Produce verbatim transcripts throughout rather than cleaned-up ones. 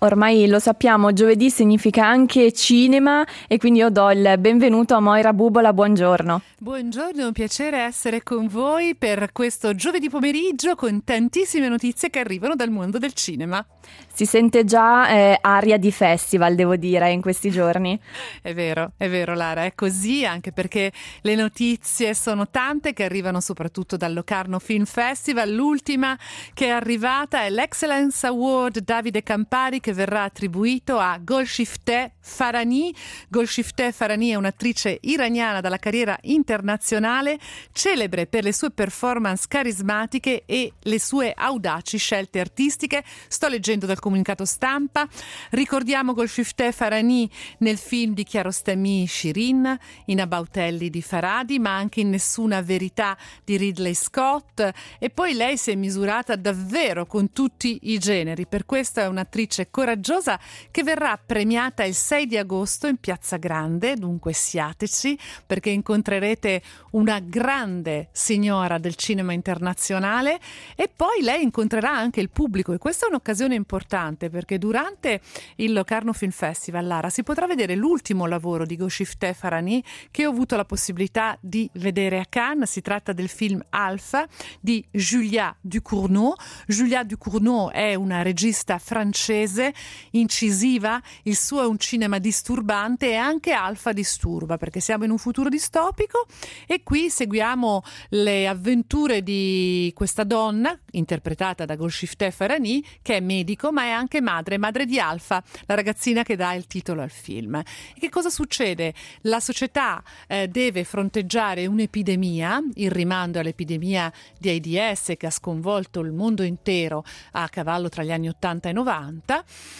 Ormai lo sappiamo, giovedì significa anche cinema e quindi io do il benvenuto a Moira Bubola, buongiorno. Buongiorno, è un piacere essere con voi per questo giovedì pomeriggio con tantissime notizie che arrivano dal mondo del cinema. Si sente già eh, aria di festival, devo dire, in questi giorni. È vero, è vero Lara, è così, anche perché le notizie sono tante che arrivano soprattutto dal Locarno Film Festival. L'ultima che è arrivata è l'Excellence Award Davide Campari, che verrà attribuito a Golshifteh Farahani. Golshifteh Farahani è un'attrice iraniana dalla carriera internazionale, celebre per le sue performance carismatiche e le sue audaci scelte artistiche. Sto leggendo dal comunicato stampa. Ricordiamo Golshifteh Farahani nel film di Kiarostami Shirin, in Abautelli di Farhadi, ma anche in Nessuna verità di Ridley Scott, e poi lei si è misurata davvero con tutti i generi. Per questo è un'attrice coraggiosa che verrà premiata il sei di agosto in Piazza Grande, dunque siateci, perché incontrerete una grande signora del cinema internazionale e poi lei incontrerà anche il pubblico, e questa è un'occasione importante perché durante il Locarno Film Festival, Lara, si potrà vedere l'ultimo lavoro di Golshifteh Farahani che ho avuto la possibilità di vedere a Cannes. Si tratta del film Alpha di Julia Ducournau. Julia Ducournau è una regista francese incisiva, il suo è un cinema disturbante e anche Alpha disturba perché siamo in un futuro distopico e qui seguiamo le avventure di questa donna interpretata da Golshifteh Farahani, che è medico ma è anche madre, madre di Alpha, la ragazzina che dà il titolo al film. E che cosa succede? La società eh, deve fronteggiare un'epidemia, il rimando all'epidemia di AIDS che ha sconvolto il mondo intero a cavallo tra gli anni ottanta e novanta.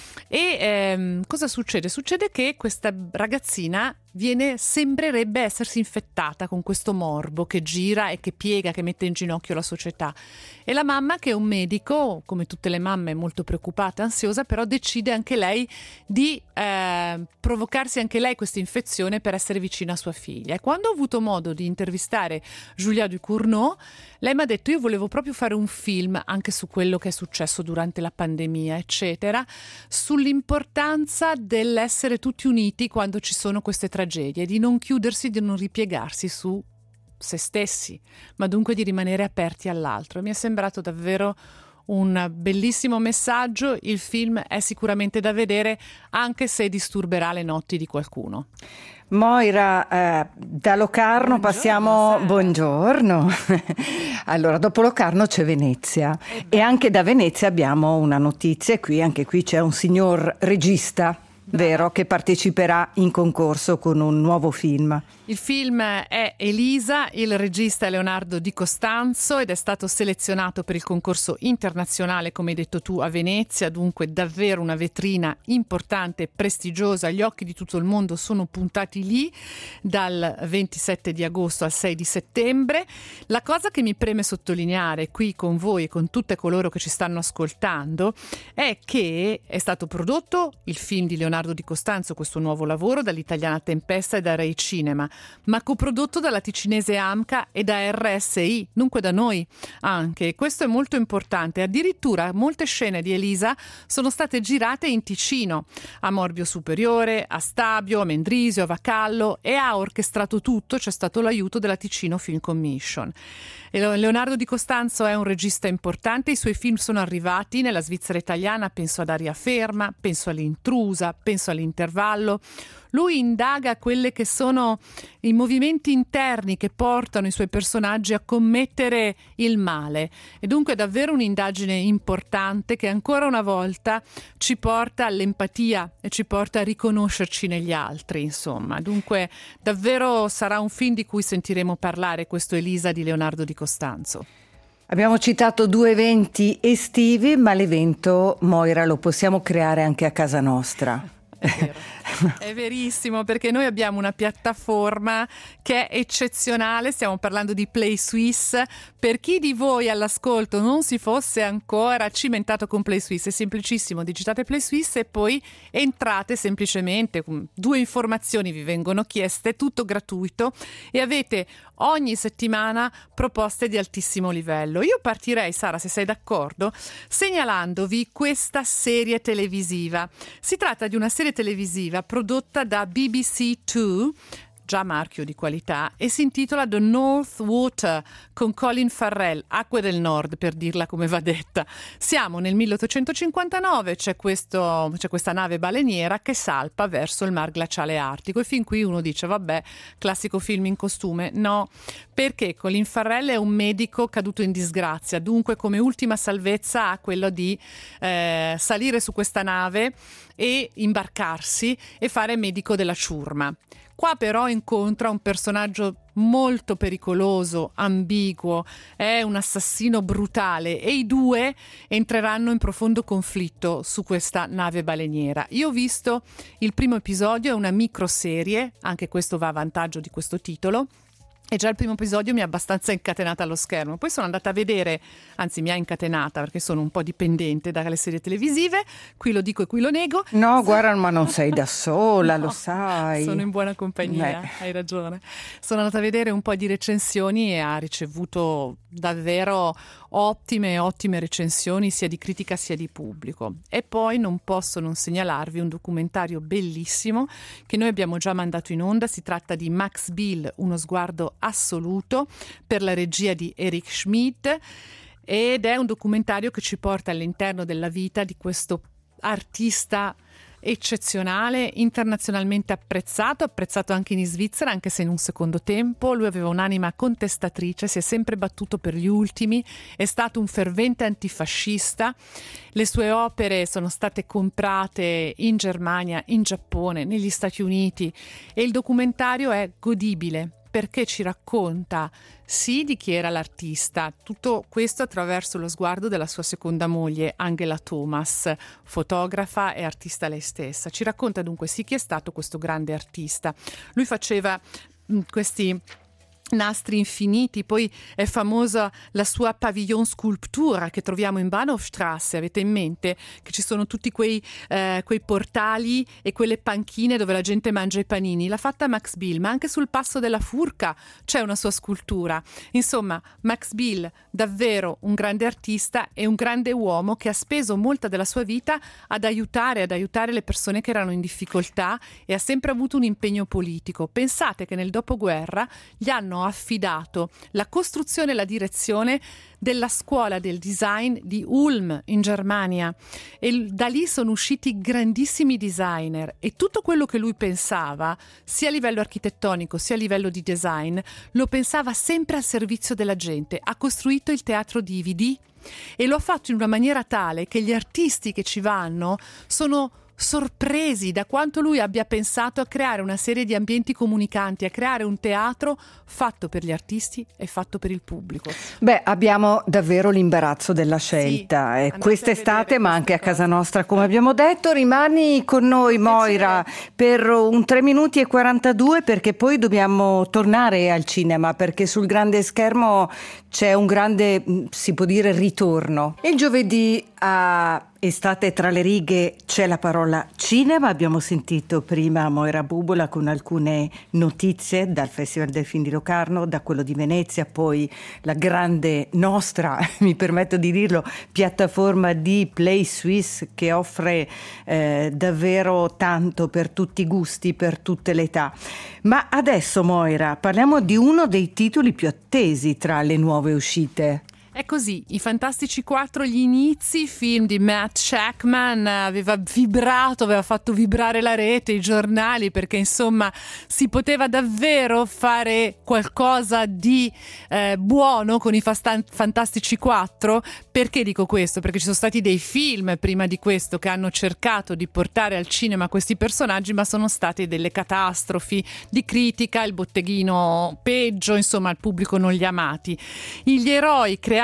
E ehm, cosa succede? Succede che questa ragazzina viene, sembrerebbe essersi infettata con questo morbo che gira e che piega, che mette in ginocchio la società. E la mamma, che è un medico, come tutte le mamme molto preoccupata, ansiosa, però decide anche lei di eh, provocarsi anche lei questa infezione per essere vicina a sua figlia. E quando ho avuto modo di intervistare Julia Ducournau, lei mi ha detto: io volevo proprio fare un film anche su quello che è successo durante la pandemia, eccetera, sull'importanza dell'essere tutti uniti quando ci sono queste tragedie, di non chiudersi, di non ripiegarsi su se stessi, ma dunque di rimanere aperti all'altro. Mi è sembrato davvero un bellissimo messaggio. Il film è sicuramente da vedere, anche se disturberà le notti di qualcuno. Moira, eh, da Locarno Buongiorno, passiamo... Sara. Buongiorno. Allora, dopo Locarno c'è Venezia e anche da Venezia abbiamo una notizia. Qui, anche qui c'è un signor regista, vero, che parteciperà in concorso con un nuovo film. Il film è Elisa, il regista è Leonardo Di Costanzo ed è stato selezionato per il concorso internazionale, come hai detto tu, a Venezia, dunque davvero una vetrina importante e prestigiosa. Gli occhi di tutto il mondo sono puntati lì dal ventisette di agosto al sei di settembre. La cosa che mi preme sottolineare qui con voi e con tutte coloro che ci stanno ascoltando è che è stato prodotto il film di Leonardo Di Costanzo, questo nuovo lavoro, dall'italiana Tempesta e da Rai Cinema, ma coprodotto dalla ticinese AMCA e da R S I, dunque da noi anche. Questo è molto importante. Addirittura molte scene di Elisa sono state girate in Ticino, a Morbio Superiore, a Stabio, a Mendrisio, a Vacallo, e ha orchestrato tutto, c'è stato l'aiuto della Ticino Film Commission. E Leonardo Di Costanzo è un regista importante, i suoi film sono arrivati nella Svizzera italiana, penso ad Aria Ferma, penso all'Intrusa, penso all'Intervallo. Lui indaga quelle che sono i movimenti interni che portano i suoi personaggi a commettere il male, e dunque è davvero un'indagine importante che ancora una volta ci porta all'empatia e ci porta a riconoscerci negli altri, insomma. Dunque davvero sarà un film di cui sentiremo parlare, questo Elisa di Leonardo Di Costanzo. Abbiamo citato due eventi estivi, ma l'evento, Moira, lo possiamo creare anche a casa nostra. È vero. È verissimo, perché noi abbiamo una piattaforma che è eccezionale, stiamo parlando di PlaySwiss. Per chi di voi all'ascolto non si fosse ancora cimentato con PlaySwiss, è semplicissimo, digitate PlaySwiss e poi entrate semplicemente, due informazioni vi vengono chieste, tutto gratuito, e avete ogni settimana proposte di altissimo livello. Io partirei, Sara, se sei d'accordo, segnalandovi questa serie televisiva. Si tratta di una serie televisiva prodotta da B B C due, già marchio di qualità, e si intitola The North Water con Colin Farrell, Acque del Nord per dirla come va detta. Siamo nel milleottocentocinquantanove, c'è, questo, c'è questa nave baleniera che salpa verso il mar glaciale artico, e fin qui uno dice vabbè, classico film in costume. No, perché Colin Farrell è un medico caduto in disgrazia, dunque come ultima salvezza ha quello di eh, salire su questa nave e imbarcarsi e fare medico della ciurma. Qua però incontra un personaggio molto pericoloso, ambiguo, è un assassino brutale, e i due entreranno in profondo conflitto su questa nave baleniera. Io ho visto il primo episodio, è una microserie, anche questo va a vantaggio di questo titolo, e già il primo episodio mi ha abbastanza incatenata allo schermo. Poi sono andata a vedere, anzi mi ha incatenata perché sono un po' dipendente dalle serie televisive, qui lo dico e qui lo nego. No, guarda, ma non sei da sola, no, lo sai. Sono in buona compagnia, Beh. hai ragione. Sono andata a vedere un po' di recensioni e ha ricevuto davvero ottime, ottime recensioni sia di critica sia di pubblico. E poi non posso non segnalarvi un documentario bellissimo che noi abbiamo già mandato in onda. Si tratta di Max Bill, uno sguardo assoluto, per la regia di Eric Schmidt, ed è un documentario che ci porta all'interno della vita di questo artista eccezionale, internazionalmente apprezzato, apprezzato anche in Svizzera, anche se in un secondo tempo. Lui aveva un'anima contestatrice, si è sempre battuto per gli ultimi, è stato un fervente antifascista. Le sue opere sono state comprate in Germania, in Giappone, negli Stati Uniti, e il documentario è godibile perché ci racconta sì di chi era l'artista, tutto questo attraverso lo sguardo della sua seconda moglie Angela Thomas, fotografa e artista lei stessa. Ci racconta dunque sì chi è stato questo grande artista. Lui faceva mh, questi nastri infiniti, poi è famosa la sua pavillon sculptura che troviamo in Bahnhofstrasse. Avete in mente che ci sono tutti quei, eh, quei portali e quelle panchine dove la gente mangia i panini? L'ha fatta Max Bill, ma anche sul passo della Furca c'è una sua scultura. Insomma, Max Bill davvero un grande artista e un grande uomo che ha speso molta della sua vita ad aiutare, ad aiutare le persone che erano in difficoltà, e ha sempre avuto un impegno politico. Pensate che nel dopoguerra gli hanno affidato la costruzione e la direzione della scuola del design di Ulm in Germania, e da lì sono usciti grandissimi designer, e tutto quello che lui pensava sia a livello architettonico sia a livello di design lo pensava sempre al servizio della gente. Ha costruito il teatro D V D e lo ha fatto in una maniera tale che gli artisti che ci vanno sono sorpresi da quanto lui abbia pensato a creare una serie di ambienti comunicanti, a creare un teatro fatto per gli artisti e fatto per il pubblico. Beh, abbiamo davvero l'imbarazzo della scelta, sì, eh, quest'estate, ma anche a casa nostra, come abbiamo detto. Rimani con noi, Moira, per un tre minuti e quarantadue, perché poi dobbiamo tornare al cinema, perché sul grande schermo c'è un grande, si può dire, ritorno. Il giovedì a Estate tra le righe c'è la parola cinema. Abbiamo sentito prima Moira Bubola con alcune notizie dal Festival del Film di Locarno, da quello di Venezia, poi la grande nostra, mi permetto di dirlo, piattaforma di PlaySwiss, che offre eh, davvero tanto per tutti i gusti, per tutte le età. Ma adesso, Moira, parliamo di uno dei titoli più attesi tra le nuove uscite. È così, i Fantastici quattro, gli inizi, film di Matt Shakman, aveva vibrato, aveva fatto vibrare la rete, i giornali, perché insomma si poteva davvero fare qualcosa di eh, buono con i Fastan- Fantastici quattro. Perché dico questo? Perché ci sono stati dei film prima di questo che hanno cercato di portare al cinema questi personaggi, ma sono state delle catastrofi di critica, il botteghino peggio, insomma il pubblico non li ha amati. Gli eroi creati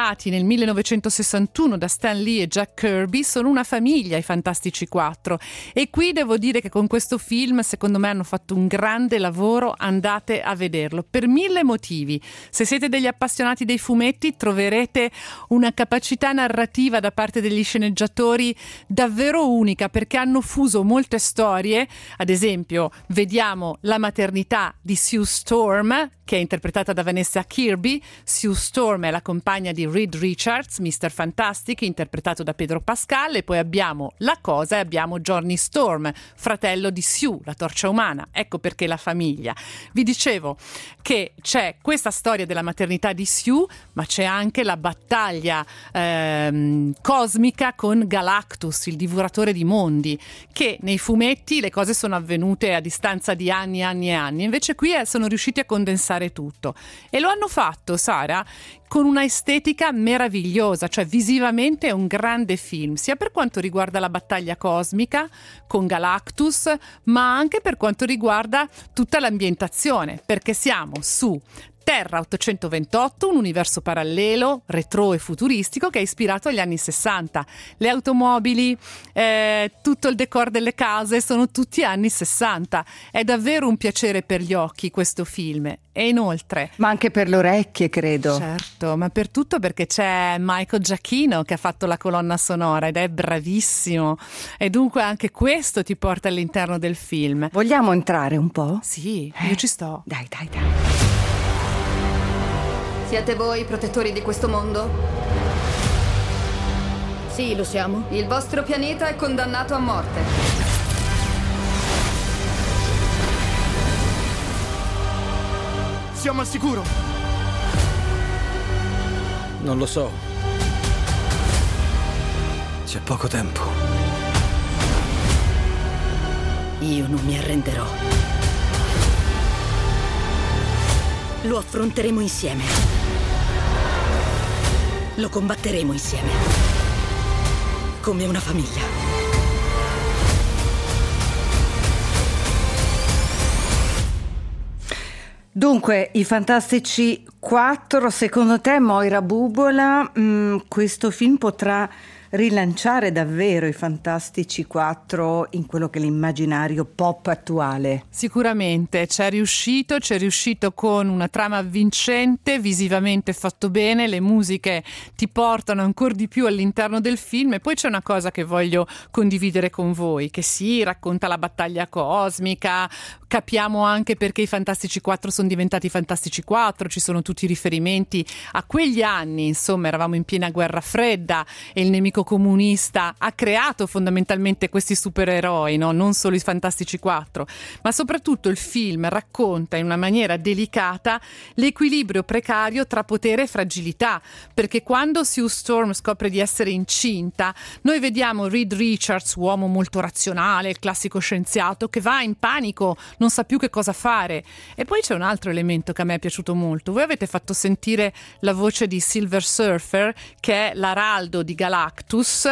ideati nel millenovecentosessantuno da Stan Lee e Jack Kirby, sono una famiglia i Fantastici quattro, e qui devo dire che con questo film secondo me hanno fatto un grande lavoro. Andate a vederlo per mille motivi. Se siete degli appassionati dei fumetti, troverete una capacità narrativa da parte degli sceneggiatori davvero unica, perché hanno fuso molte storie. Ad esempio, vediamo la maternità di Sue Storm, che è interpretata da Vanessa Kirby. Sue Storm è la compagna di Reed Richards, mister Fantastic, interpretato da Pedro Pascal, e poi abbiamo la cosa e abbiamo Johnny Storm, fratello di Sue, la torcia umana. Ecco perché la famiglia. Vi dicevo che c'è questa storia della maternità di Sue, ma c'è anche la battaglia ehm, cosmica con Galactus, il divoratore di mondi, che nei fumetti le cose sono avvenute a distanza di anni, anni e anni, invece qui eh, sono riusciti a condensare tutto, e lo hanno fatto, Sara, con una estetica meravigliosa, cioè visivamente è un grande film, sia per quanto riguarda la battaglia cosmica con Galactus, ma anche per quanto riguarda tutta l'ambientazione, perché siamo su Terra ottocentoventotto, un universo parallelo, retro e futuristico che è ispirato agli anni sessanta. Le automobili, eh, tutto il decor delle case sono tutti anni sessanta. È davvero un piacere per gli occhi questo film. E inoltre... Ma anche per le orecchie, credo. Certo, ma per tutto, perché c'è Michael Giacchino che ha fatto la colonna sonora ed è bravissimo. E dunque anche questo ti porta all'interno del film. Vogliamo entrare un po'? Sì, io ci sto. Dai, dai, dai. Siete voi i protettori di questo mondo? Sì, lo siamo. Il vostro pianeta è condannato a morte. Siamo al sicuro? Non lo so. C'è poco tempo. Io non mi arrenderò. Lo affronteremo insieme. Lo combatteremo insieme. Come una famiglia. Dunque, i Fantastici quattro, secondo te, Moira Bubola, mh, questo film potrà rilanciare davvero i Fantastici quattro in quello che è l'immaginario pop attuale? Sicuramente c'è riuscito, c'è riuscito con una trama avvincente, visivamente fatto bene, le musiche ti portano ancora di più all'interno del film. E poi c'è una cosa che voglio condividere con voi, che sì, racconta la battaglia cosmica, capiamo anche perché i Fantastici quattro sono diventati Fantastici quattro, ci sono tutti i riferimenti a quegli anni, insomma eravamo in piena guerra fredda e il nemico comunista ha creato fondamentalmente questi supereroi, no? Non solo i Fantastici quattro, ma soprattutto il film racconta in una maniera delicata l'equilibrio precario tra potere e fragilità, perché quando Sue Storm scopre di essere incinta, noi vediamo Reed Richards, uomo molto razionale, il classico scienziato che va in panico, non sa più che cosa fare. E poi c'è un altro elemento che a me è piaciuto molto. Voi avete fatto sentire la voce di Silver Surfer, che è l'araldo di Galactus.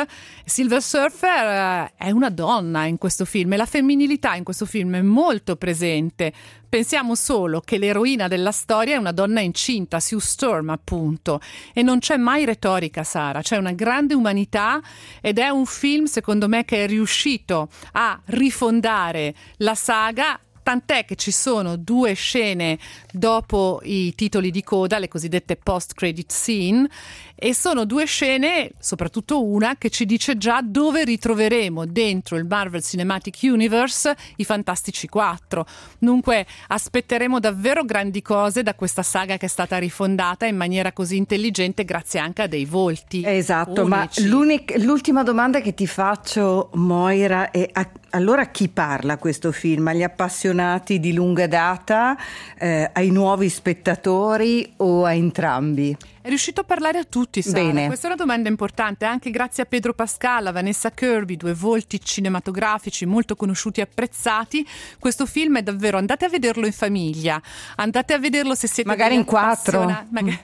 Silver Surfer è una donna in questo film e la femminilità in questo film è molto presente. Pensiamo solo che l'eroina della storia è una donna incinta, Sue Storm appunto, e non c'è mai retorica, Sara, c'è una grande umanità ed è un film secondo me che è riuscito a rifondare la saga. Tant'è che ci sono due scene dopo i titoli di coda, le cosiddette post-credit scene, e sono due scene, soprattutto una, che ci dice già dove ritroveremo dentro il Marvel Cinematic Universe i Fantastici quattro. Dunque aspetteremo davvero grandi cose da questa saga che è stata rifondata in maniera così intelligente grazie anche a dei volti esatto, unici. Ma l'ultima domanda che ti faccio, Moira, è a, allora chi parla questo film? Agli appassionati di lunga data, eh, ai nuovi spettatori o a entrambi? È riuscito a parlare a tutti, Sara. Bene. Questa è una domanda importante, anche grazie a Pedro Pascal, a Vanessa Kirby, due volti cinematografici molto conosciuti e apprezzati. Questo film è davvero, andate a vederlo in famiglia, andate a vederlo se siete magari in quattro magari...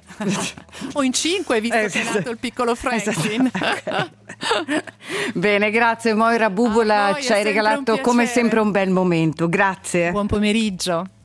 o in cinque, visto eh, che è nato il piccolo Franklin. Okay. Bene, grazie Moira Bubola, ci hai regalato come sempre un bel momento, grazie. Buon pomeriggio.